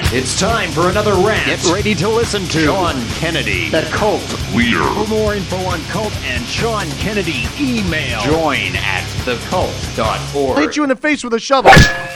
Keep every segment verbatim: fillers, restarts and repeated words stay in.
It's time for another rant. Get ready to listen to Sean Kennedy, the cult leader. For more info on cult and Sean Kennedy, email join at the cult dot org. Hit you in the face with a shovel.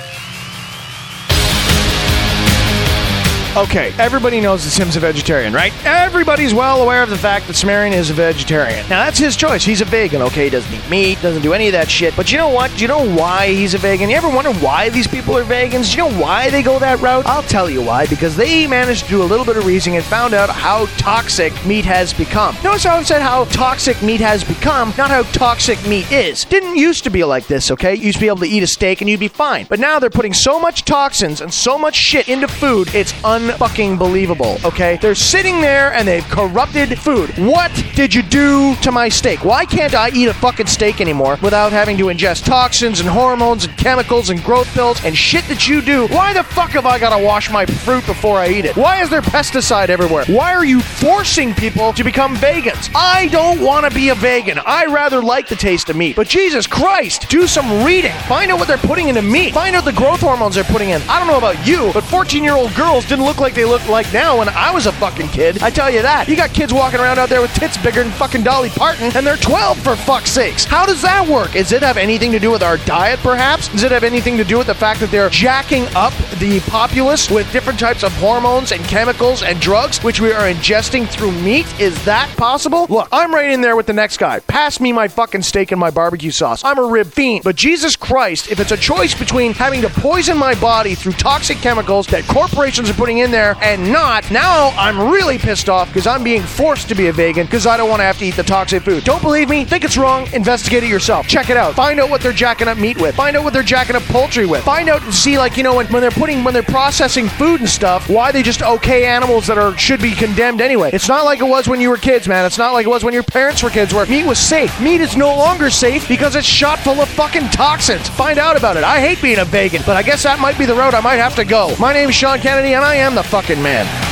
Okay, everybody knows that Sim's a vegetarian, right? Everybody's well aware of the fact that Sumerian is a vegetarian. Now, that's his choice. He's a vegan, okay? He doesn't eat meat, doesn't do any of that shit. But you know what? Do you know why he's a vegan? You ever wonder why these people are vegans? Do you know why they go that route? I'll tell you why. Because they managed to do a little bit of reasoning and found out how toxic meat has become. Notice how I said how toxic meat has become, not how toxic meat is. Didn't used to be like this, okay? You used to be able to eat a steak and you'd be fine. But now they're putting so much toxins and so much shit into food, it's un- fucking believable, okay? They're sitting there and they've corrupted food. What did you do to my steak? Why can't I eat a fucking steak anymore without having to ingest toxins and hormones and chemicals and growth pills and shit that you do? Why the fuck have I gotta wash my fruit before I eat it? Why is there pesticide everywhere? Why are you forcing people to become vegans? I don't want to be a vegan. I rather like the taste of meat. But Jesus Christ, do some reading. Find out what they're putting into meat. Find out the growth hormones they're putting in. I don't know about you, but fourteen-year-old girls didn't look like they look like now when I was a fucking kid. I tell you that. You got kids walking around out there with tits bigger than fucking Dolly Parton, and they're twelve for fuck's sakes. How does that work? Does it have anything to do with our diet, perhaps? Does it have anything to do with the fact that they're jacking up the populace with different types of hormones and chemicals and drugs, which we are ingesting through meat? Is that possible? Look, I'm right in there with the next guy. Pass me my fucking steak and my barbecue sauce. I'm a rib fiend. But Jesus Christ, if it's a choice between having to poison my body through toxic chemicals that corporations are putting in there and not, now I'm really pissed off because I'm being forced to be a vegan because I don't want to have to eat the toxic food. Don't believe me? Think it's wrong? Investigate it yourself. Check it out. Find out what they're jacking up meat with. Find out what they're jacking up poultry with. Find out and see, like, you know, when, when they're putting, when they're processing food and stuff, why they just okay animals that are should be condemned anyway. It's not like it was when you were kids, man. It's not like it was when your parents were kids where meat was safe. Meat is no longer safe because it's shot full of fucking toxins. Find out about it. I hate being a vegan, but I guess that might be the road I might have to go. My name is Sean Kennedy, and I am the fucking man.